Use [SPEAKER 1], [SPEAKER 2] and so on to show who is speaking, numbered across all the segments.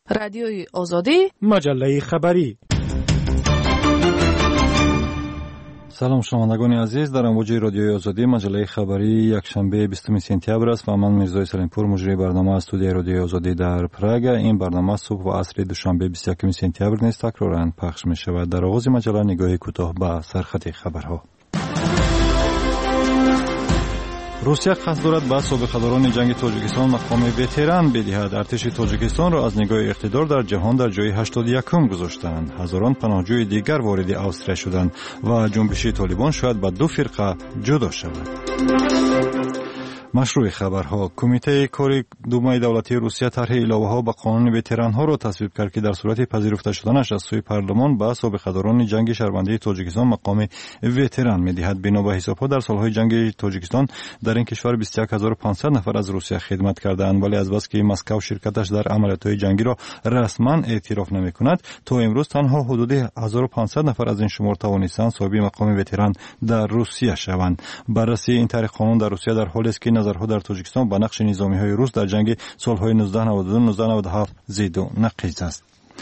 [SPEAKER 1] رادیوی آزادی،
[SPEAKER 2] مجله خبری.
[SPEAKER 3] سلام شنوندگان عزیز، در امواج رادیوی آزادی مجله خبری یکشنبه 20 سپتامبر است و من میرزای سلیمپور مجری برنامه استودیوی رادیوی آزادی در پراگ. این برنامه صبح و عصر دوشنبه 21 سپتامبر نیز تکرارا پخش می شود. در آغاز مجله نگاهی کوتاه به سرخط خبرها. روسیه قصد دارد به سابقه‌داران جنگ تاجیکستان مقام وتران بدهد. ارتش تاجیکستان را از نگاه اقتدار در جهان در جای 81 گذاشتند. هزاران پناهجوی دیگر وارد استرالیا شدند و جنبش طالبان شاید به دو فرقه جدا شود. مشروع خبرها. کمیته کاری دومای دولتی روسیه طرح علاوه‌ها به قانون وتران‌ها را تصویب کرد که در صورت پذیرفته شدنش از سوی پارلمان به سابقه‌داران جنگ شهروندی تاجیکستان مقام وتران می‌دهد. بنا به حساب‌ها در سال‌های جنگ تاجیکستان در این کشور 21500 نفر از روسیه خدمت کردند، ولی از بس که مسکو شرکتش در عملیات‌های جنگی را رسما اعتراف نمی‌کند، تا امروز تنها حدود 1500 نفر از این شمار توانستند صاحب مقام وتران در روسیه شوند. بررسی این طرح قانون در روسیه در حالی است که نظرها در تاجیکستان به نقش نظامی‌های روس در جنگ سال‌های 1992-1997 زید و نقیض است.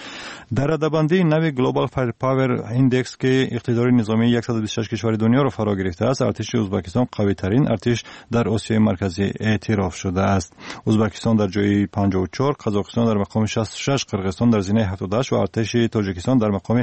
[SPEAKER 3] در رده‌بندی نوی گلوبال فایر پاور ایندکس که اقتدار نظامی 126 کشور دنیا را فرا گرفته است، ارتش ازبکستان قوی‌ترین ارتش در آسیای مرکزی اعتراف شده است. ازبکستان در جای 54، قزاقستان در مقام 66، قرقیزستان در زینه 78 و ارتش تاجیکستان در مقام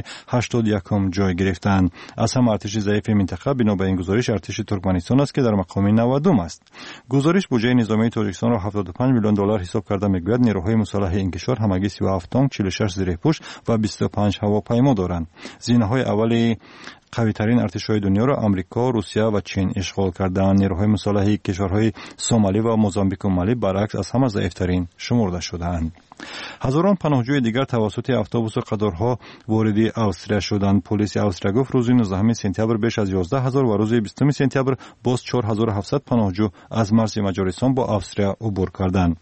[SPEAKER 3] 81 جای گرفتند. از هم ارتش ضعیف منطقه بنا به این گزارش ارتش ترکمنستان است که در مقام 90 است. گزارش بودجه نظامی تاجیکستان را 75 میلیون دلار حساب کرده میگوید نیروهای مسلح این کشور همگی 37 تانک، 46 زیرپوش و 25 هواپیما دارند. زینه‌های اولی قوی‌ترین ارتش‌های دنیا را آمریکا، روسیه و چین اشغال کردند. نیروهای مسلح کشورهای سومالی و موزامبیک و مالی برعکس از همه ضعیف‌ترین شمرده شدند. هزاران پناهجوی دیگر توسط اتوبوس و قطارها وارد استرالیا شدند. پلیس استرالیا گفت روز 19 سپتامبر بیش از 11000 و روز 20 سپتامبر باز 4700 پناهجو از مرز مجارستان با استرالیا عبور کردند.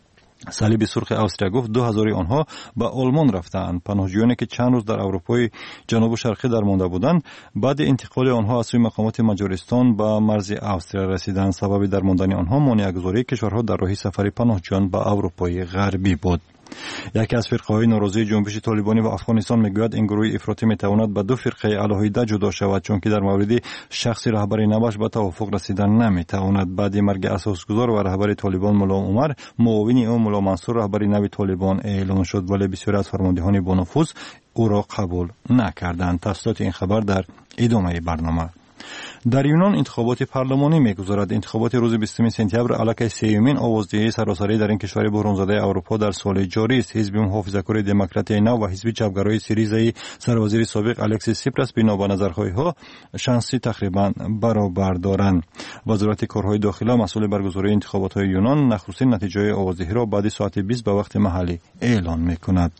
[SPEAKER 3] صلیب سرخ استرالیا گفت 2000 آنها به آلمان رفتند. پناهجویانی که چند روز در اروپای جنوب شرقی درمانده بودند، بعد انتقال آنها از سوی مقامات مجارستان به مرز استرالیا رسیدند. سبب درماندن آنها مانع‌گذاری کشورها در راه سفر پناهجویان به اروپای غربی بود. یکی از فرقه‌های ناراضی جنبش طالبانی و افغانستان میگوید این گروه افراطی میتواند به دو فرقه علیحده جدا شود، چون که در مورد شخص رهبر نوش به توافق رسیدن نمیتواند. بعد مرگ اساسگذار و رهبر طالبان ملا عمر، معاون او ملا منصور رهبر نو طالبان اعلام شد، ولی بسیاری از فرماندهان با نفوذ او را قبول نکردند. تفصیلات این خبر در ادامه برنامه. در یونان انتخابات پارلمانی میگذرد. انتخابات روز 20 سپتامبر علیه سیومین آوازدهی سراسری در این کشور بحران‌زده اروپا در سال جاری است. حزب محافظه‌کار دموکرات نو و حزب چپگرای سیریزای سروازیر سابق الکسیس سیپراس بنا به نظرخواهی‌ها شانسی تقریبا برابر دارند. وزارت کارهای داخلی مسئول برگزاری انتخابات یونان نخستین نتیجه آوازدهی را بعد ساعت 20 به وقت محلی اعلان می‌کند.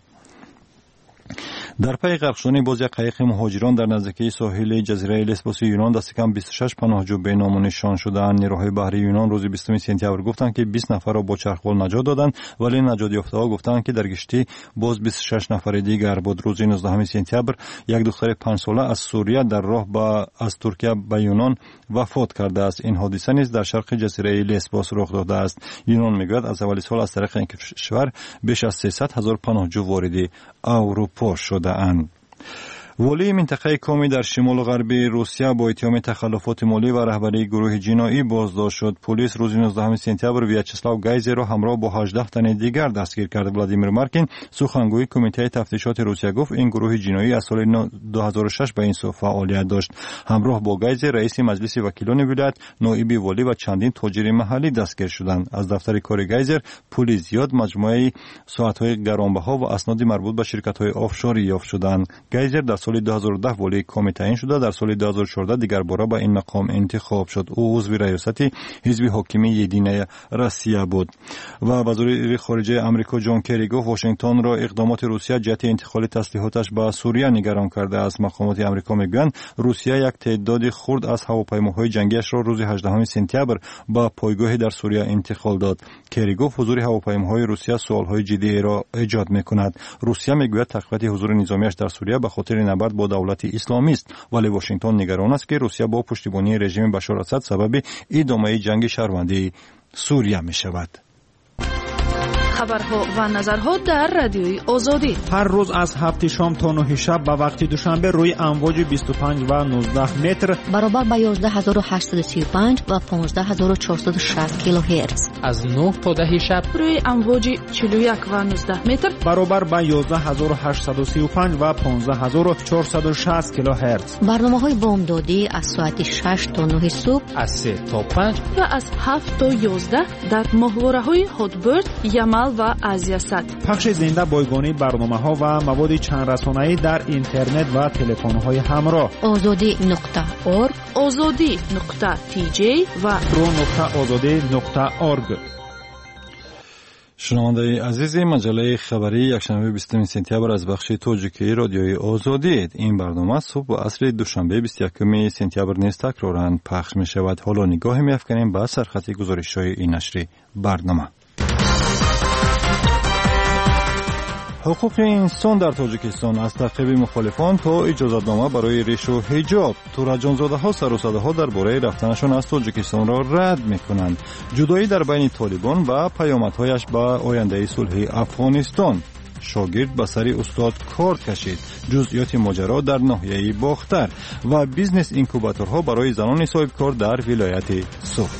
[SPEAKER 3] در پی غرق شدن باز یک قایق مهاجران در نزدیکی ساحل جزیره لسبوس یونان دست کم 26 پناهجو به نام و نشان شدند. نیروهای بحری یونان روز 20 سپتامبر گفتند که 20 نفر را با چرخبال نجات دادند، ولی نجات یافته‌ها گفتند که در گشتی باز 26 نفر دیگر بود. روز 19 سپتامبر یک دختر 5 ساله از سوریه در راه از ترکیه به یونان وفات کرده است. این حادثه نیز در شرق جزیره لسبوس رخ داده است. یونان میگوید از اول سال از طریق این کشور بیش از 300,000 پناهجو وارد اروپا شده‌اند. ولی منطقه کومی در شمال غربی روسیه با اتهام تخلفات مالی و رهبری گروه جنایی بازداشت شد. پلیس روز 19 سپتامبر ویاچسلاو گایزر را همراه با 18 تن دیگر دستگیر کرد. ولادیمیر مارکین سخنگوی کمیته تفتیشات روسیه گفت این گروه جنایی از سال 2006 به این سو فعالیت داشت. همراه با گایزر رئیس مجلس وکیلان ولایت، نایب والی و چندین تاجر محلی دستگیر شدند. از دفتر کار گایزر پول زیاد، مجموعه ساعت‌های گرانبها و اسناد مربوط به شرکت‌های آفشوری یافت شدند. گایزر در سال 2010 والی کومی تعیین شده. در سال 2014 دیگر بار به این مقام انتخاب شد. او عضو ریاست حزب حاکم یدینه روسیه بود. و وزیر خارجه آمریکا جان کری گفت واشنگتن را اقدامات روسیه جهت انتقال تسلیحاتش به سوریه نگران کرده است. مقامات آمریکا میگویند روسیه یک تعداد خرد از هواپیماهای جنگیش را روز 18 سپتامبر به پایگاهی در سوریه انتقال داد. کری گفت حضور هواپیماهای روسیه سوالهای جدی را ایجاد میکند. روسیه میگوید تقویت حضور نظامیش در سوریه به خاطر نبرد با دولت اسلامی است، ولی واشنگتن نگران است که روسیه با پشتیبانی رژیم بشار اسد سبب ادامه جنگ شهروندی سوریه می شود.
[SPEAKER 1] خبرها و نظرها در رادیوی آزادی.
[SPEAKER 2] هر روز از 7 شام تا 9 شب به وقت دوشنبه روی امواج 25 و 19 متر
[SPEAKER 4] برابر با 11835 و 15460 کیلوهرتز.
[SPEAKER 5] از 9 تا 10 شب
[SPEAKER 1] روی امواج 41 و 19 متر
[SPEAKER 2] برابر با 11835 و 15460 کیلوهرتز.
[SPEAKER 4] برنامه‌های بامدادی از ساعت 6 تا 9 صبح،
[SPEAKER 5] از 3 تا 5
[SPEAKER 1] و از 7 تا 11 در ماهواره‌های هاتبرد، یمل و آزیاسات.
[SPEAKER 2] پخش زنده بایگانی برنامه‌ها و مواد چند رسانه‌ای در اینترنت و تلفن‌های همراه.
[SPEAKER 4] azadi.org،
[SPEAKER 1] azadi.tj و
[SPEAKER 2] pro.azadi.org.
[SPEAKER 3] شنونده عزیز مجله خبری یکشنبه 20 سپتامبر از بخش تاجیکی رادیوی آزادی. این برنامه صبح و عصر دوشنبه 21 سپتامبر نیز تکرارا پخش می شود. حالا نگاهی می افکنیم به سرخط گزارش‌های این نشر برنامه. حقوق انسان در تاجیکستان از تعقیب مخالفان تا اجازتنامه برای ریش و حجاب. تورجانزاده ها سر و صدا ها درباره رفتنشان از تاجیکستان را رد میکنند. جدایی در بین طالبان و پیامدهایش به آینده صلح افغانستان. شاگرد به سر استاد کارت کشید. جزئیات ماجرا در ناحیه باختر و بیزنس اینکوباتورها برای زنان صاحب کار در ولایت سوخ.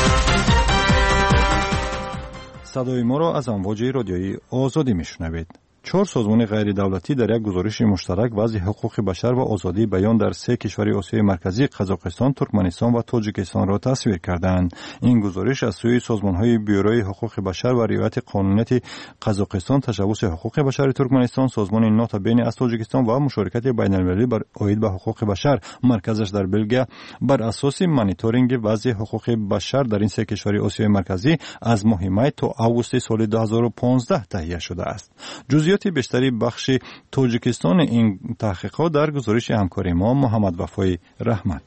[SPEAKER 3] صدای ما را از امواج رادیویی آزادی میشنوید. 4 سازمان غیر دولتی در یک گزارش مشترک وضع حقوق بشر و آزادی بیان در 3 کشور آسیای مرکزی قزاقستان، ترکمنستان و تاجیکستان را تصویر کردند. این گزارش از سوی سازمان‌های بیوروی حقوق بشر و رعایت قانونیت قزاقستان، تشبث حقوق بشر ترکمنستان، سازمان ناتو بین از تاجیکستان و مشارکت بین‌المللی بر عاید به حقوق بشر مرکزش در بلژیک بر اساس مانیتورینگ وضع حقوق بشر در این 3 کشور آسیای مرکزی از ماه می تا آگوست سال 2015 تهیه شده است. جزئیات بیشتری بخش تاجیکستان این تحقیقات در گزارش همکار ما محمد وفای رحمت.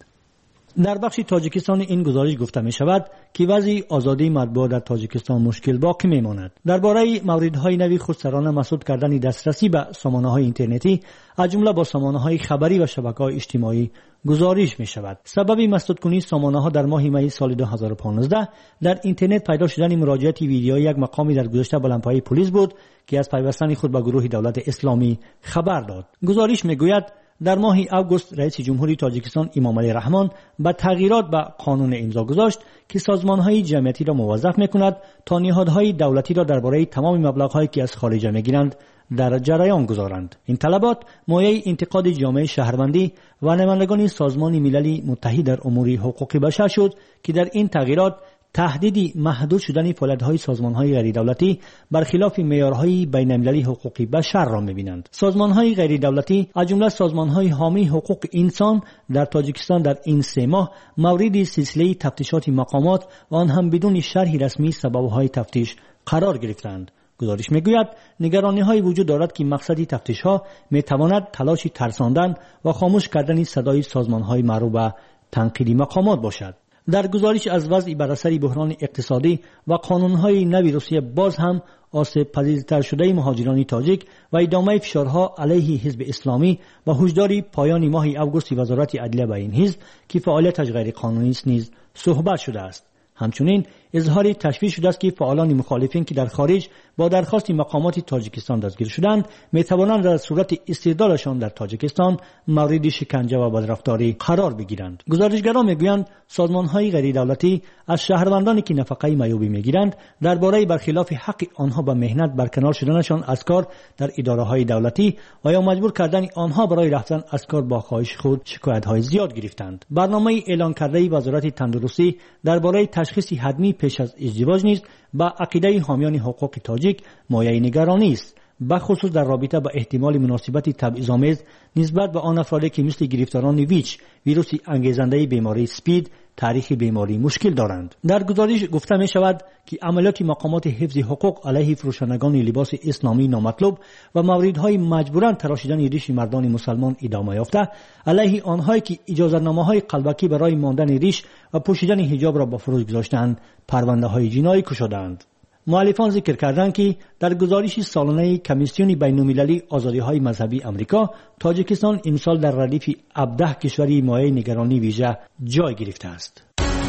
[SPEAKER 6] در بخش تاجیکستان این گزارش گفته می شود که وضع آزادی مطبوعات در تاجیکستان مشکل باقی می ماند. درباره موردهای نوی خودسرانه مسدود کردن دسترسی به سامانه‌های اینترنتی از جمله با سامانه‌های خبری و شبکه‌های اجتماعی گزارش می شود. سبب مسدود کنی سامانه‌ها در ماه می سال 2015 در اینترنت پیدا شدن مراجعات ویدیویی یک مقامی در گذشته بلندپایه پلیس بود که از پیوستن خود به گروه دولت اسلامی خبر داد. گزارش می گوید در ماه آگوست رئیس جمهوری تاجیکستان امامعلی رحمان با تغییرات به قانون امضا گذاشت که سازمان‌های جمعیتی را موظف می‌کند تا نهادهای دولتی را درباره تمام مبلغ‌هایی که از خارج می‌گیرند در جریان گذارند. این طلبات مایه انتقاد جامعه شهروندی و نمایندگان سازمان ملل متحد در امور حقوق بشر شد که در این تغییرات تهدیدی محدود شدن فعالیت‌های سازمان‌های غیر دولتی برخلاف معیارهای بین‌المللی حقوق بشر را می‌بینند. سازمان‌های غیر دولتی از جمله سازمان‌های حامی حقوق انسان در تاجیکستان در این 3 ماه مورد سلسله تفتیشات مقامات و آن هم بدون شرح رسمی سبب‌های تفتیش قرار گرفتند. گزارش می‌گوید نگرانی‌های وجود دارد که مقصد تفتیش‌ها می‌تواند تلاش ترساندن و خاموش کردن صدای سازمان‌های معروف به تنقیدی مقامات باشد. در گزارش از وضع بر اثر بحران اقتصادی و قانون‌های نوی روسیه باز هم آسیب پذیرتر شده مهاجران تاجیک و ادامه فشارها علیه حزب اسلامی و هشدار پایان ماه آگوست وزارت عدلیه به این حزب که فعالیتش غیر قانونی است نیز صحبت شده است. همچنین اظهار تشویش شده است که فعالان مخالفین که در خارج با درخواست مقامات تاجیکستان دستگیر شدند میتوانند در صورت استردادشان در تاجیکستان مورد شکنجه و بدرفتاری قرار بگیرند. گزارشگران میگویند سازمان‌های غیر دولتی از شهروندانی که نفقه معیوبی میگیرند درباره برخلاف حق آنها به مهنت برکنار شدنشان از کار در اداره‌های دولتی و یا مجبور کردن آنها برای رفتن از کار با خواهش خود شکایت‌های زیاد گرفتند. برنامه اعلان کرده وزارت تندرستی درباره تشخیص حتمی پیش از ازدواج نیز با عقیده حامیان حقوق تاجیک مایه نگرانی است، بخصوص در رابطه با احتمال مناسبت تبعیض‌آمیز نسبت به آن افرادی که مثل گرفتاران ویچ ویروس انگیزنده بیماری سپید تاریخ بیماری مشکل دارند. در گزارش گفته می شود که عملیات مقامات حفظ حقوق علیه فروشندگان لباس اسلامی نامطلوب و موردهای مجبورا تراشیدن ریش مردان مسلمان ادامه یافته، علیه آنهایی که اجازه‌نامه‌های قلبکی برای ماندن ریش و پوشیدن حجاب را به فروش گذاشتند پرونده‌های جنایی گشودند. مؤلفان ذکر کردند که در گزارش سالانه کمیسیون بین‌المللی آزادی‌های مذهبی امریکا، تاجیکستان امسال در ردیف 17 کشوری مایه نگرانی ویژه جای گرفته است.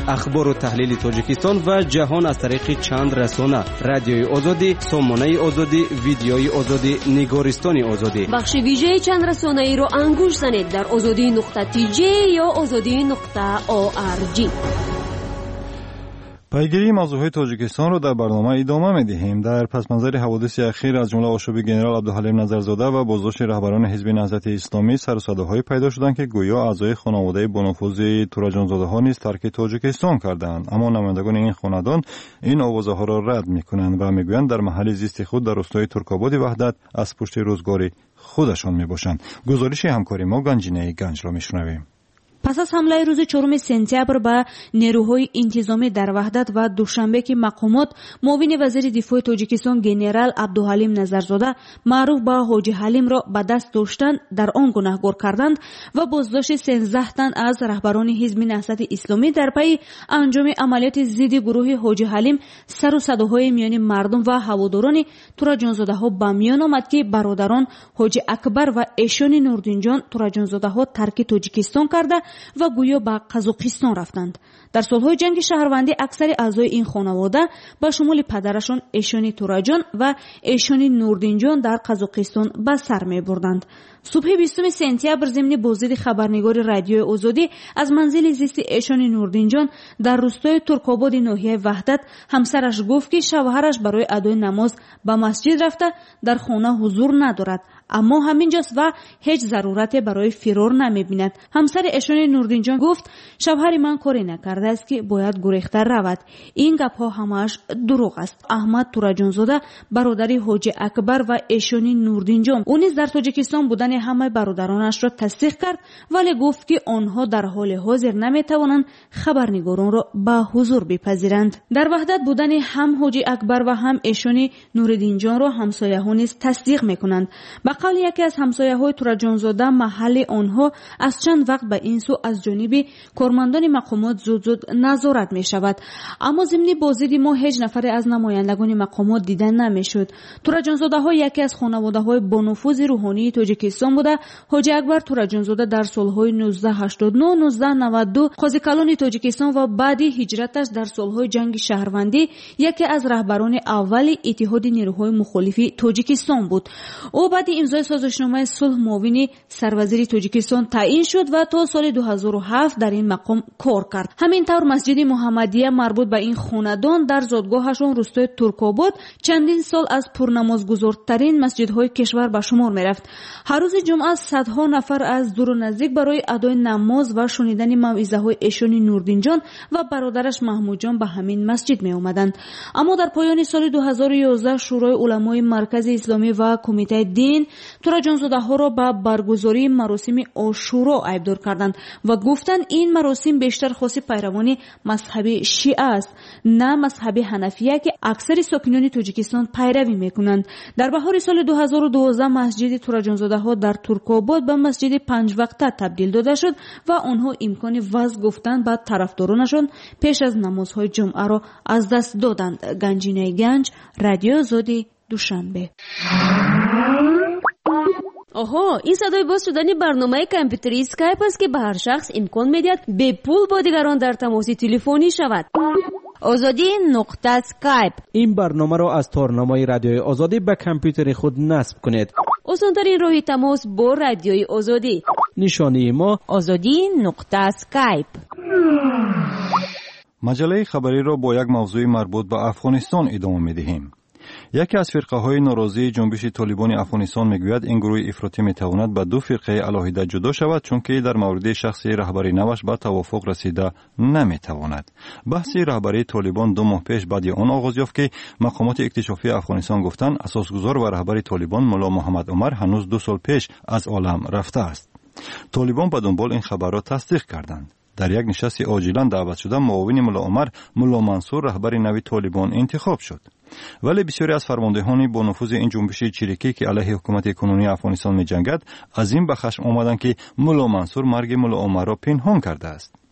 [SPEAKER 7] اخبار و تحلیل تاجیکستان و جهان از طریق چند رسانه: رادیوی آزادی، سامانه آزادی، ویدیوی آزادی، نگارستان آزادی.
[SPEAKER 8] بخش ویژه چند رسانه‌ای را انگوش زنید در azadi.tj یا azadi.org.
[SPEAKER 3] پیگیری موضوعات تاجیکستان را در برنامه ادامه می‌دهیم. در پس منظر حوادث اخیر از جمله آشوب گنرال عبدالحلیم نظرزاده و بازداشت رهبران حزب نهضت اسلامی سر و صداهای پیدا شدند که گویا اعضای خانواده بانفوذ تورجانزاده ها نیز ترک تاجیکستان کردند، اما نمایندگان این خاندان این آوازها را رد می‌کنند و می‌گویند در محل زیست خود در روستای ترک‌آباد وحدت از پشت روزگار خودشان میباشند. گزارش همکاری ما گنجینه گنج را میشنویم.
[SPEAKER 9] پس از حمله روز 4 سپتامبر به نیروهای انتظامی در وحدت و دوشنبه که مقامات معاون وزیر دفاع تاجیکستان گنرال عبدالحلیم نظرزاده معروف به حاجی حلیم را به دست داشتند در آن گناهکار کردند و بازداشت 13 تن از رهبران حزب نهضت اسلامی در پی انجام عملیات ضد گروه حاجی حلیم سر و صداهای میان مردم و هواداران تورجانزاده ها به میان آمد که برادران حاجی اکبر و ایشان نوردین جان تورجانزاده ها ترک تاجیکستان کرده و گویا به قزاقستان رفتند. در سالهای جنگ شهروندی اکثر اعضای این خانواده با شمول پدرشان ایشان تورجان و ایشان نوردین جان در قزاقستان به سر می بردند. صبح 20 سپتامبر ضمن بازدید خبرنگار رادیوی آزادی از منزل زیست ایشان نوردین جان در روستای ترک‌آباد ناحیه وحدت همسرش گفت که شوهرش برای ادای نماز به مسجد رفته در خانه حضور ندارد، اما همینجاست و هیچ ضرورت برای فرار نمی‌بیند. همسر ایشان نوردین جان گفت شوهر من کاری نکرده است که باید گریخته رود. این گپ‌ها همش دروغ است. احمد تورجانزاده برادر حاجی اکبر و ایشان نوردین جان او نیز در تاجیکستان بودن همه برادرانش را تصدیق کرد، ولی گفت که آنها در حال حاضر نمی‌توانند خبرنگاران را به حضور بپذیرند. در وحدت بودن هم حاجی اکبر و هم ایشان نوردین جان را همسایه‌ها نیز تصدیق می‌کنند. به قول یکی از همسایه‌های تورجانزاده محل آنها از چند وقت به این سو از جانب کارمندان مقامات زود نظارت می‌شود، اما ضمن بازدید ما هیچ نفر از نمایندگان مقامات دیدن نمی‌شد. تورجانزاده‌ها یکی از خانواده‌های بانفوذ روحانی تاجیکستان بوده. حاجی اکبر تورجانزاده در سال‌های 1989 1992 قاضی کلان تاجیکستان و بعد هجرتش در سال‌های جنگ شهروندی یکی از رهبران اول اتحاد نیروهای مخالف تاجیکستان بود. او بعد امضای سازشنامه صلح معاون سروزیر تاجیکستان تعیین شد و تا سال 2007 در این مقام کار کرد. همینطور مسجد محمدیه مربوط به این خاندان در زادگاهشان روستای ترک‌آباد چندین سال از پرنمازگزارترین مسجدهای کشور به شمار می‌رفت. هر روز جمعه صدها نفر از دور و نزدیک برای ادای نماز و شنیدن موعظه‌های ایشان نوردین جان و برادرش محمود جان به همین مسجد می‌آمدند. اما در پایان سال 2011 شورای علمای مرکز اسلامی و کمیته دین تورجانزاده‌ها را به برگزاری مراسم عاشورا ایبدار کردند و گفتند این مراسم بیشتر خاص پیروان مذهب شیعه است، نه مذهب حنفیه که اکثر ساکنان تاجیکستان پیروی می‌کنند. در بهار سال 2012 مسجد تورجانزاده‌ها در ترک‌آباد به مسجد 5 وقته تبدیل داده شد و آنها امکان وعظ گفتن به طرفدارانشان پیش از نمازهای جمعه را از دست دادند. گنجینه گنج، رادیو آزادی، دوشنبه.
[SPEAKER 8] آها، این صدای باز شدن برنامه کامپیوتری اسکایپ است که به هر شخص امکان می‌دهد به پول با دیگران در تماس تلفنی شود.
[SPEAKER 4] azadi.skype
[SPEAKER 5] این برنامه را از تارنمای رادیوی آزادی به کامپیوتر خود نصب کنید.
[SPEAKER 8] آسان‌ترین راه تماس با رادیوی آزادی.
[SPEAKER 5] نشانی ما
[SPEAKER 4] azadi.skype.
[SPEAKER 3] مجله خبری را با یک موضوع مربوط به افغانستان ادامه می‌دهیم. یکی از فرقه‌های ناراضی جنبش طالبان افغانستان میگوید این گروه افراطی میتواند به دو فرقه علاهیده جدا شود، چون که در مورد شخصی رهبری نوش به توافق رسیده نمیتواند. بحث رهبری طالبان 2 ماه پیش بعد آن آغاز یافت که مقامات اکتشافی افغانستان گفتند اساسگزار و رهبر طالبان ملا محمد عمر هنوز 2 سال پیش از عالم رفته است. طالبان به دنبال این خبر را تصدیق کردند. در یک نشست عاجلا دعوت شده معاون ملا عمر ملا منصور رهبر نوی طالبان انتخاب شد. ولی بسیاری از فرماندهان با نفوذ این جنبش چریکی که علیه حکومت کنونی افغانستان می‌جنگد از این به خشم آمدند که ملا منصور مرگ ملا عمر را پنهان کرده است.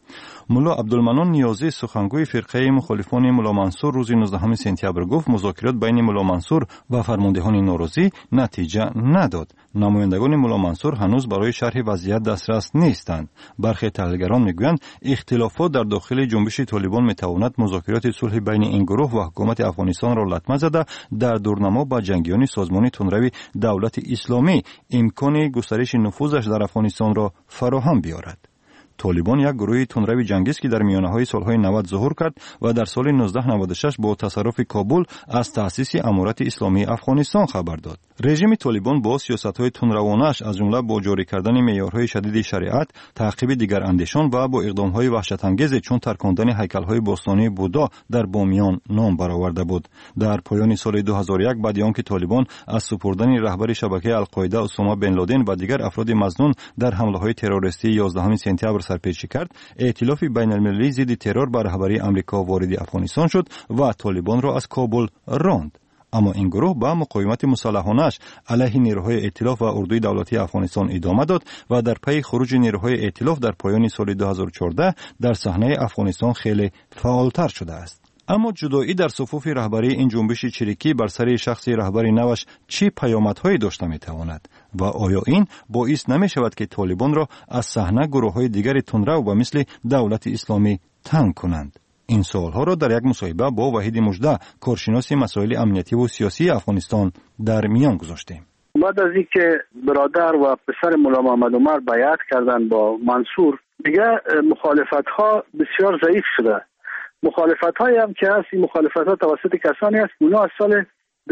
[SPEAKER 3] ملا عبدالمنان نیازی سخنگوی فرقه مخالفان ملا منصور روز 19 سپتامبر گفت مذاکرات بین ملا منصور و فرماندهان نوروزی نتیجه نداد. نمایندگان ملا منصور هنوز برای شرح وضعیت دسترس نیستند. برخی تحلیلگران میگویند اختلافات در داخل جنبش طالبان میتواند مذاکرات صلح بین این گروه و حکومت افغانستان را لطمه زده در دورنما با جنگیان سازمان تندروی دولت اسلامی امکان گسترش نفوذش در افغانستان را فراهم بیارد. طالبان یک گروه تندروی جنگی است که در میانه‌های سالهای 90 ظهور کرد و در سال 1996 با تصرف کابل از تأسیس امارت اسلامی افغانستان خبر داد. رژیم طالبان با سیاست‌های تندروانه‌اش از جمله با جاری کردن معیارهای شدید شریعت، تعقیب دیگر اندیشان و با اقدام‌های وحشت‌انگیز چون ترکاندن هیکل‌های باستانی بودا در بامیان نام برآورده بود. در پایان سال 2001 بعد از آنکه طالبان از سپردن رهبر شبکه القاعده اسامه بن لادن و دیگر افراد مظنون در حمله‌های تروریستی 11 سپتامبر سرپیچی کرد، ائتلاف بین‌المللی ضد ترور به رهبری آمریکا وارد افغانستان شد و طالبان را از کابل راند. اما این گروه با مقاومت مسلحانه‌اش علیه نیروهای ائتلاف و اردوی دولتی افغانستان ادامه داد و در پی خروج نیروهای ائتلاف در پایان سال 2014 در صحنه افغانستان خیلی فعالتر شده است. اما جدایی در صفوف رهبری این جنبش چریکی بر سر شخص رهبر نوش چی پیامدهایی داشته میتواند و آیا این باعث نمی شود که طالبان را از صحنه گروه‌های دیگر تندرو و مثل دولت اسلامی تنگ کنند؟ این سوالها را در یک مصاحبه با وحید مژده کارشناس مسائل امنیتی و سیاسی افغانستان در میان گذاشتیم.
[SPEAKER 10] بعد از اینکه برادر و پسر ملا محمد عمر بیعت کردند با منصور، دیگه مخالفت‌ها بسیار ضعیف شده. مخالفت‌هایی هم که هست، این مخالفت‌ها توسط کسانی است اونا از سال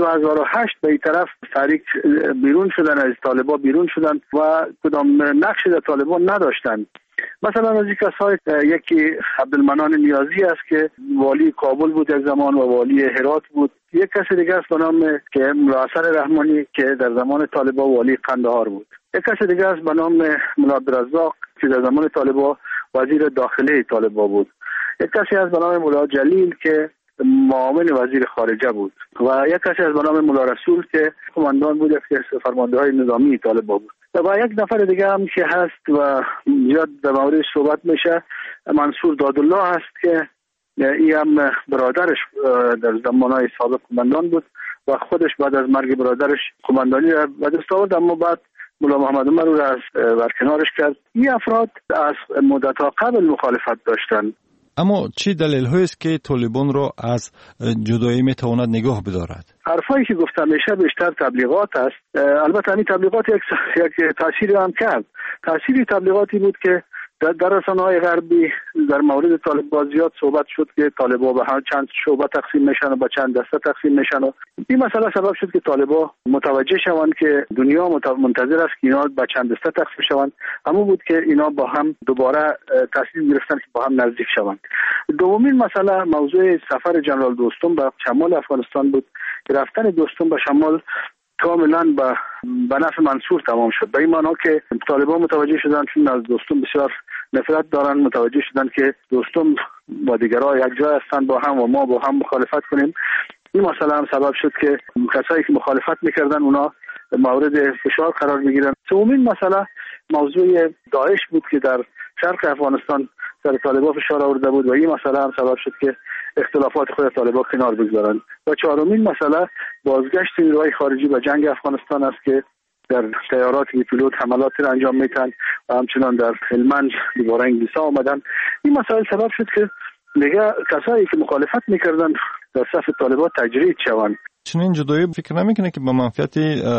[SPEAKER 10] 2008 به این طرف تحریک بیرون شدن، از طالبان بیرون شدن و کدام نقشی در طالبان نداشتند. مثلا از این کسای یکی عبدالمنان نیازی است که والی کابل بود یک زمان و والی هرات بود. یک کس دیگه است به نام که ملا حسن رحمانی که در زمان طالبان والی قندهار بود. یک کس دیگه است به نام ملا عبدالرزاق که در زمان طالبان وزیر داخلی طالبان بود. یک کسی از به نام ملا جلیل که معاون وزیر خارجه بود و یک کسی از به نام ملا رسول که قماندان بود، یک فرمانده‌های نظامی طالبان بود و یک نفر دیگه هم که هست و زیاد در موردش صحبت میشه منصور دادالله هست که این هم برادرش در زمانهای سابق قماندان بود و خودش بعد از مرگ برادرش قماندانی را به دست آورد، اما بعد ملا محمد عمر رو از برکنارش کرد. این افراد از مدت‌ها قبل مخالفت داشتند.
[SPEAKER 3] اما چی دلیل هاییست که طالبان را از جدایی میتواند نگاه بدارد؟
[SPEAKER 10] حرفایی که گفته میشه بیشتر تبلیغات است. البته این تبلیغات یک تأثیری هم کرد. تأثیری تبلیغاتی بود که در رسانه‌های غربی در مورد طالبان زیاد صحبت شد که طالبان به چند شعبه تقسیم میشن و به چند دسته تقسیم میشن و این مسئله سبب شد که طالبان متوجه شوند که دنیا منتظر است که اینا به چند دسته تقسیم شوند، اما بود که اینا با هم دوباره تصمیم گرفتن که با هم نزدیک شوند. دومین مسئله موضوع سفر جنرال دوستم به شمال افغانستان بود که رفتن دوستم به شمال کاملا به نفع منصور تمام شد. به این معنا که طالبان متوجه شدن چون از دوستم بسیار نفرت دارن، متوجه شدن که دوستم با دیگرها یک جای هستند با هم و ما با هم مخالفت کنیم. این مسئله هم سبب شد که کسایی که مخالفت میکردن اونا مورد فشار قرار بگیرن. سومین مسئله موضوع داعش بود که در شرق افغانستان سر طالبان فشار آورده بود و این مسئله هم سبب شد که اختلافات خود طالبان کنار بگذارند. و چهارمین مسئله بازگشت نیروهای خارجی به جنگ افغانستان است که در طیارات بی‌پیلوت حملاتی را انجام میدن و همچنان در هلمند دوباره انگلیس‌ها آمدن. این مسئله سبب شد که دیگه کسایی که مخالفت میکردن در صف طالبان تجرید شوند.
[SPEAKER 3] چنین جدایی فکر نمیکنه که با منفعت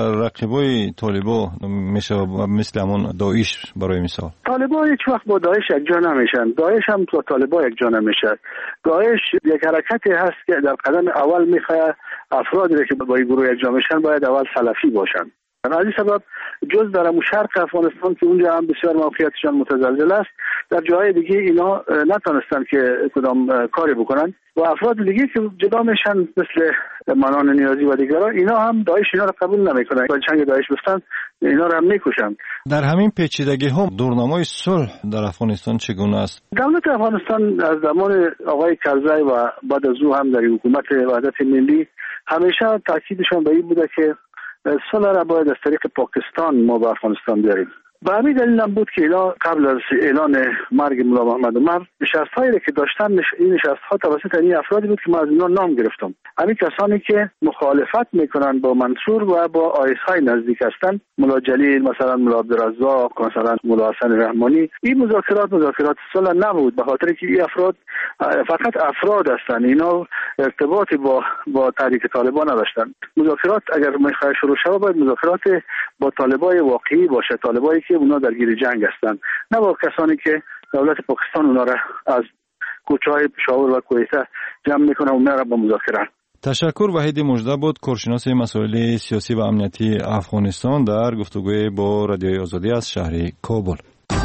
[SPEAKER 3] رقیبای طالبان میشه مثل همون داعش برای مثال؟
[SPEAKER 10] طالبان هیچ وقت با داعش یک جا نمیشن، داعش هم با طالبان یک جا نمیشه. داعش یک حرکتی هست که در قدم اول میخواد افرادی که با این گروه یک جا میشن باید اول سلفی باشن. از این سبب جز در شرق افغانستان که اونجا هم بسیار موقعیتشان متزلزل است، در جای دیگه اینا نتونستن که کدام کاری بکنن و افراد دیگه که جدا میشن مثل منان نیازی و دیگرها، اینا هم داعش اینا رو قبول نمیکنن و چنگ داعش بستن اینا رو هم میکشن.
[SPEAKER 3] در همین پیچیدگی ها دورنمای صلح در افغانستان چگونه است؟
[SPEAKER 10] دولت افغانستان از زمان آقای کرزی و بعد از او هم در حکومت وحدت ملی همیشه تاکیدشان به این بوده که صلح را باید از طریق پاکستان ما به افغانستان بیاریم. به همین دلیل هم بود که قبل از اعلان مرگ ملا محمد عمر نشست‌هایی که داشتن، این نشست‌ها توسط این افرادی بود که من از اینا نام گرفتم. همین کسانی که مخالفت میکنن با منصور و با آیس‌های نزدیک هستند، ملا جلیل، مثلا ملا عبدالرزاق، مثلا ملا حسن رحمانی. این مذاکرات صلح نبود، به خاطر که این افراد فقط افراد هستند، اینا ارتباطی با تحریک طالبان نداشتن. مذاکرات اگر میخواد شروع شود باید مذاکرات با طالبای واقعی باشه، طالبایی که اونا درگیر جنگ هستند، نه با کسانی که دولت پاکستان اونا را از کوچه‌های پشاور و کویت جمع میکنه و اونا را با مذاکره.
[SPEAKER 3] تشکر. وحید مژده بود، کارشناس مسائل سیاسی و امنیتی افغانستان، در گفتگوی با رادیوی آزادی از شهر کابل.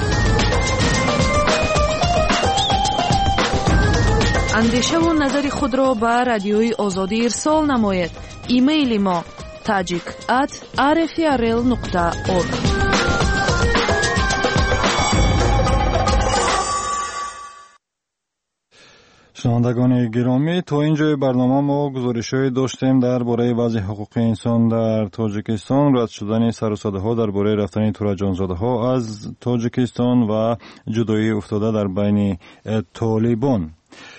[SPEAKER 1] اندیشه و نظر خود را به رادیوی آزادی ارسال نمایید. ایمیل ما tajik@rfrl.org.
[SPEAKER 3] شنوندگان گرامی، تا اینجای برنامه ما گزارش‌های داشتیم درباره وضع حقوق انسان در تاجیکستان، رد شدن سر و صداها درباره رفتن تورجانزاده‌ها از تاجیکستان و جدایی افتاده در بین طالبان.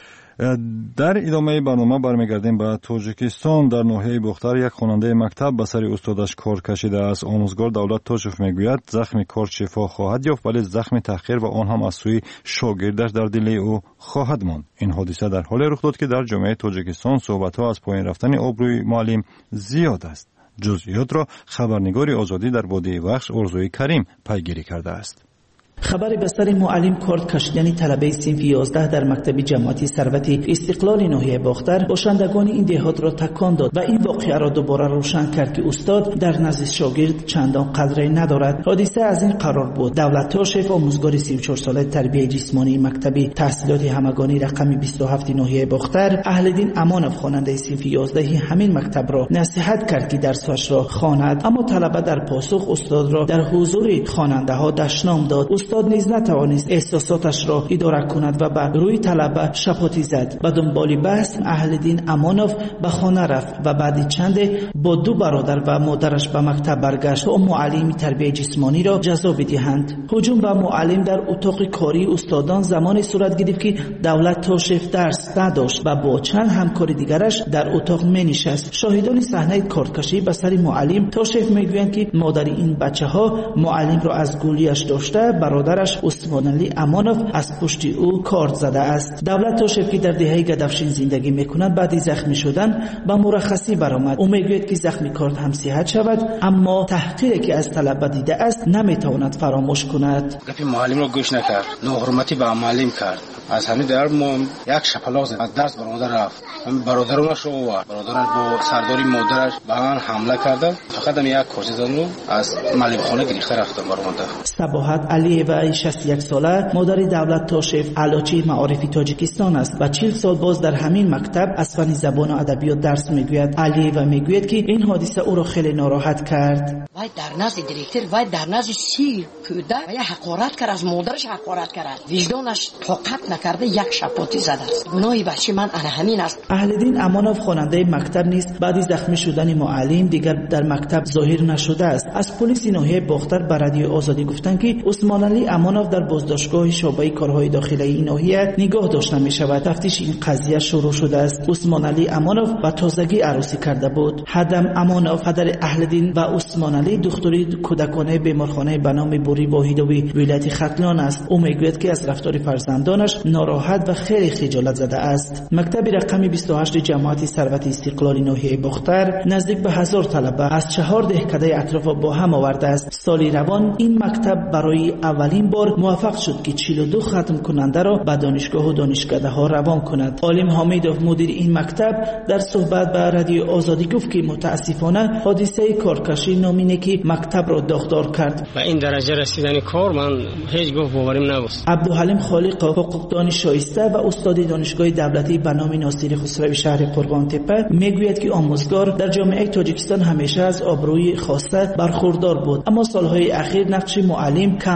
[SPEAKER 3] در ادامه برنامه برمیگردیم به تاجیکستان. در ناحیه بختر یک خواننده مکتب به سر استادش کار کشیده است. آموزگار دولت توشف میگوید زخم کار شفا خواهد یافت، ولی زخم تحقیر و آن هم از سوی شاگردش در دل او خواهد ماند. این حادثه در حال رخ داد که در جامعه تاجیکستان صحبت‌ها از پایین رفتن آبروی معلم زیاد است. جزئیات را خبرنگار آزادی در بادیه وخش ارزوی کریم پیگیری کرده است.
[SPEAKER 11] خبر بستر معلم کارد کشیدن طلبه صنف 11 در مکتب جماعتی ثروت استقلال ناحیه باختر باشندگان این دهات را تکان داد و این واقعه را دوباره روشن کرد که استاد در نزد شاگرد چندان قدری ندارد. حادثه از این قرار بود دولت توشف آموزگار 34 ساله تربیت جسمانی مکتب تحصیلات همگانی رقم 27 ناحیه باختر اهل‌دین امانов خواننده صنف 11 همین مکتب را نصیحت کرد که درسش را خواند، اما طلبه در پاسخ استاد را در حضور خواننده ها دشنام داد. استاد نیز نتوانست احساساتش را اداره کند و بر روی طلبه شپاتی زد. به دنبال بحث اهل‌دین امانov به خانه رفت و بعد چند با دو برادر و مادرش به مکتب برگشت تا معلم تربیت جسمانی را جزا بدهند. هجوم به معلم در اتاق کاری استادان زمان صورت گرفت که دولت توشف درس نداشت و با چند همکار دیگرش در اتاق می‌نشست. شاهدان صحنه کارکشی به سر معلم توشف میگویند که مادر این بچه‌ها معلم را از گولیش داشته، برادرش عثمانعلی امانov از پشت او کارد زده است. دولت توشف که در دهه گدفشین زندگی میکند بعد زخمی شدن به مرخصی برآمد. او میگوید که زخمی کارد هم صحت شود، اما تحقیری که از طلبه دیده است نمیتواند فراموش کند.
[SPEAKER 12] گفت معلم را گوش نکرد، ناحرمتی به معلم کرد. از همین در یک شپلاق زد، از درس برادر رفت. برادرانش رو آورد، برادرش با سرداری مادرش به آن حمله کردند. فقط هم یک کارچه زدن از معلم خانه گریخته رفتن برآمده.
[SPEAKER 11] صباحت علیه 61 ساله مادر دولت توشف علاچی معارفی تاجیکستان است و 40 سال باز در همین مکتب از فن زبان و ادبیات درس میگوید. علیه میگوید که این حادثه او را خیلی ناراحت کرد.
[SPEAKER 13] وای در نزد دیرکتر وای در نزد سی کودک وای حقارت کرد، از مادرش حقارت کرد، وجدانش طاقت نکرده یک شپاتی زده است. گناهی بچه من همین است.
[SPEAKER 11] اهل‌دین امانov خواننده مکتب نیست بعد از زخمی شدن معلم دیگر در مکتب ظاهر نشده است. از پلیس ناحیه باختر به رادیو آزادی گفتند که عثمانعلی امانov در بازداشتگاه شعبه کارهای داخلی این ناحیه نگاه داشته می شود. تفتیش این قضیه شروع شده است. عثمانعلی امانov با تازگی عروسی کرده بود. حدم امانov پدر اهل‌دین و عثمانعلی دکتری کودکانه بیمارخانه به نام بوری واحدوی ولایت ختلان است. او میگوید که از رفتار فرزندانش ناراحت و خیلی خجالت زده است. مکتب رقم 28 جماعت ثروت استقلال ناحیه باختر نزدیک به 1000 طلبه از 4 دهکده اطراف با هم آورده است. سالی روان این مکتب برای اولین بار موفق شد که 42 ختم کننده را به دانشگاه و دانشکده ها روان کند. عالم حمیدوف مدیر این مکتب در صحبت با رادیو آزادی گفت که متاسفانه حادثه کارکشی نامینه که مکتب را داغدار کرد.
[SPEAKER 14] و این درجه رسیدن کار من هیچ گفت باورم نبود.
[SPEAKER 11] عبدالحلیم خالق حقوقدان شایسته و استاد دانشگاه دولتی به نام ناصر خسروی شهر قربان تپه میگوید که آموزگار در جامعه تاجیکستان همیشه از آبروی خواسته برخوردار بود، اما سالهای اخیر نقش معلم کم رنگ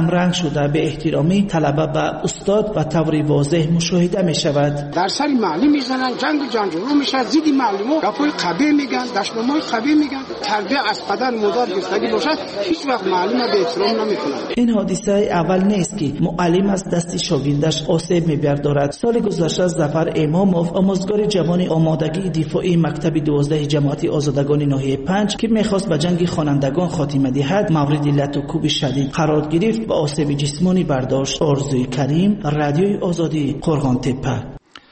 [SPEAKER 11] نشده به احترامی طلبه به استاد و طور واضح مشاهده می شود.
[SPEAKER 15] در سر معلم میزنن، جنگ میشه، ضد معلم رفای قبیه میگن، دشنامای قبیه میگن. تربیه از پدر مادر گرفتگی باشد هیچ وقت معلم به احترام نمیکنن.
[SPEAKER 11] این حادثه اول نیست که معلم از دست شاگردش آسیب میبردارد. سال گذشته ظفر امامov آموزگار جوان آمادگی دفاعی مکتب 12 جماعت آزادگان ناحیه 5 که میخواست به جنگ خوانندگان خاتمه دهد مورد لت و کوب شدید قرار گرفت و آسیب جسمانی برداشت. آرزوی کریم، رادیوی آزادی، قرغان‌تپه.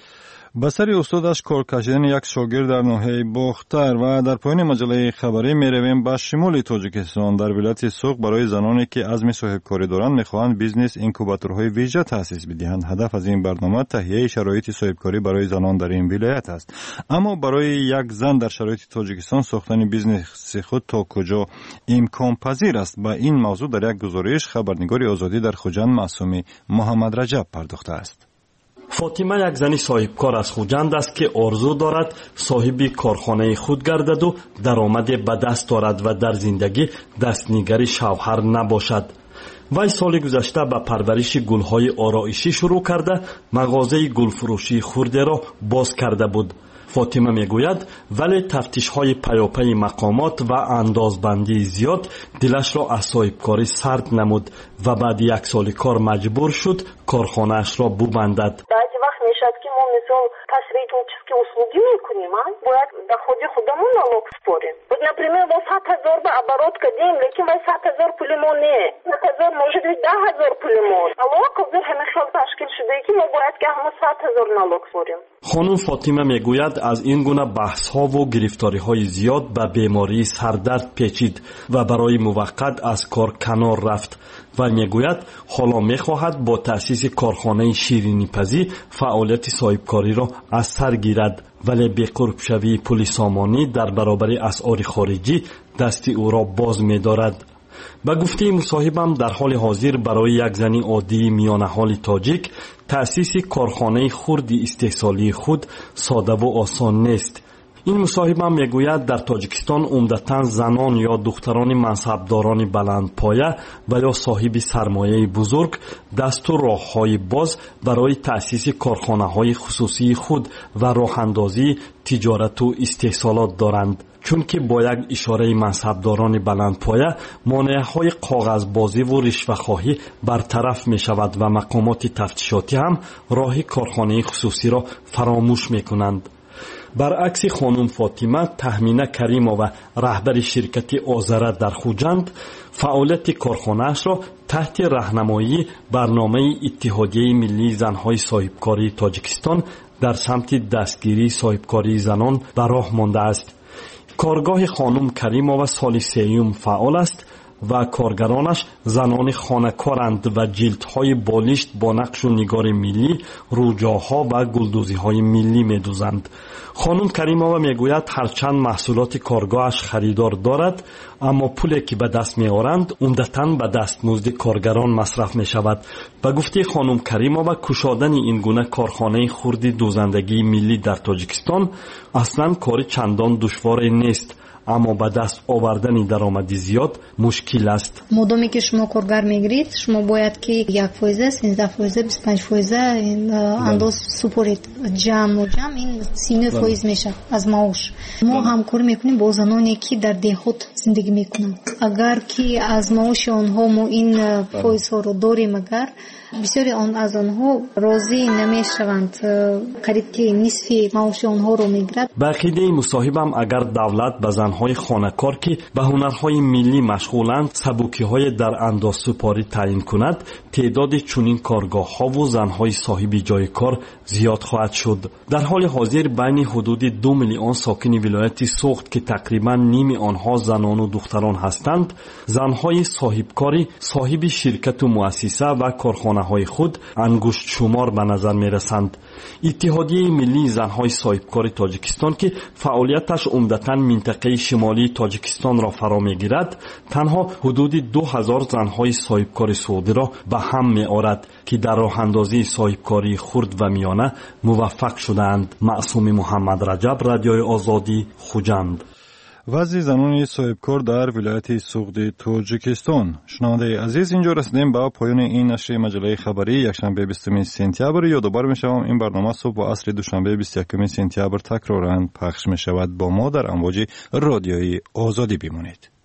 [SPEAKER 3] به سر استادش کار کشیدن یک شاگرد در ناحیه باختر و در پایان مجله خبری میرویم به شمال تاجیکستان. در ولایت سوق برای زنانی که عزم صاحبکاری دارند میخواهند بیزنس اینکوباتورهای ویژه تأسیس بدهند. هدف از این برنامه تهیه شرایط صاحبکاری برای زنان در این ولایت است. اما برای یک زن در شرایط تاجیکستان ساختن بیزنس خود تا کجا امکان پذیر است؟ به این موضوع در یک گزارش خبرنگار آزادی در خوجند معصومی محمد رجب پرداخته است.
[SPEAKER 16] فاطمه یک زنی صاحبکار از خوجند است که آرزو دارد صاحب کارخانه خود گردد و درآمد به دست دارد و در زندگی دستنگری شوهر نباشد. وی سال گذشته به پرورش گلهای آرایشی شروع کرده مغازه گلفروشی خورده را باز کرده بود. فاطمه میگوید ولی تفتیش‌های پیاپی مقامات و اندازبندی زیاد دلش را از صاحبکاری سرد نمود و بعد یک سال کار مجبور شد کارخانه‌اش را ببندد.
[SPEAKER 17] بعضی وقت میشد که ما مثلا посреднические услуги میکنیم، باید доходи خودمون налог спорим. Вот, например, با 100,000 به оборот кадим, लेकिन вай 100,000 پول ما не. 100,000 может быть 10,000 пул ما. налог از همه خیال تشکیل شده که ما باید که همه 100,000 налог спорим.
[SPEAKER 16] خانم فاطمه میگوید از این گونه بحث‌ها و گرفتاری‌های زیاد به بیماری سردرد پیچید و برای موقت از کار کنار رفت و میگوید حالا میخواهد با تأسیس کارخانه شیرینی‌پزی فعالیت صاحبکاری را از سر گیرد، ولی به قرب شوی پول سامانی در برابر اسعار خارجی دست او را باز می‌دارد. به گفته مصاحبم در حال حاضر برای یک زنی عادی میان حال تاجیک تأسیس کارخانه خرد استحصالی خود ساده و آسان نیست. این مصاحبم میگوید در تاجیکستان عمدتاً زنان یا دختران منصبداران بلند پایه و یا صاحب سرمایه بزرگ دست و راه‌های باز برای تأسیس کارخانه‌های خصوصی خود و راه اندازی تجارت و استحصالات دارند. چون که با یک اشاره منصبداران بلند پایه مانع‌های کاغذبازی و رشوه‌خواهی برطرف می شود و مقامات تفتیشاتی هم راه کارخانه خصوصی را فراموش می کنند. برعکس خانم فاطمه تهمینه کریمه و رهبر شرکت آذره در خوجند فعالیت کارخانه‌اش را تحت راهنمایی برنامه اتحادیه ملی زن‌های صاحبکاری تاجیکستان در سمت دستگیری صاحبکاری زنان به راه مانده است. کارگاه خانم کریمова سال سیوم فعال است و کارگرانش زنان خانه‌کارند و جلدهای بالشت با نقش و نگار ملی، روجاها و گلدوزی‌های ملی می‌دوزند. خانم کریمова میگوید هرچند محصولات کارگاهش خریدار دارد، اما پولی که به دست می‌آورند عمدتاً به دستمزد کارگران مصرف می‌شود. به گفته خانم کریمova کشادن این گونه کارخانه خرد دوزندگی ملی در تاجیکستان اصلاً کار چندان دشوار نیست، اما با دست آوردن درآمدی زیاد مشکل است.
[SPEAKER 18] مادامی که شما کارگر میگیرید شما باید که 1%، 13%، 25% انداز سپورید. جمع این 39% میشه از معاش. ما همکاری میکنیم با زنانی که در دهات زندگی میکنن. اگر که از معاش آنها ما این پایزها رو داریم، اگر بسیاری از آنها راضی نمیشوند، قریب که نصف معاش آنها رو میگیرد.
[SPEAKER 16] به عقیده مصاحبم اگر دولت به زنهای خانه‌کار که به هنرهای ملی مشغولند سبوکی‌های در اندازسپاری تعیین کند، تعداد چنین کارگاه‌ها و زنهای صاحب جای کار زیاد خواهد شد. در حال حاضر بین حدود 2 میلیون ساکن ولایت سوخت که تقریبا نیم آنها زنان و دختران هستند، زنهای صاحبکاری صاحب شرکت و مؤسسه و کارخانه‌های خود انگشت شمار به نظر می‌رسند. اتحادیه ملی زنهای صاحبکار تاجیکستان که فعالیتش عمدتاً منطقه شمالی تاجیکستان را فرا می‌گیرد، تنها حدود 2000 زنهای صاحبکار سعودی را به هم می‌آورد که در راه اندازی صاحبکاری خرد و میانه موفق شدند. معصوم محمد رجب، رادیوی آزادی، خوجند.
[SPEAKER 3] وضع زنان صاحبکار در ولایت سوغدی تاجیکستان. شنونده عزیز، اینجا رسیدیم به پایان این نشر مجله خبری یکشنبه 20 سپتامبر. یادآور می‌شوم این برنامه صبح و عصر دوشنبه 21 سپتامبر تکرارا پخش می‌شود. با ما در امواج رادیویی آزادی بمانید.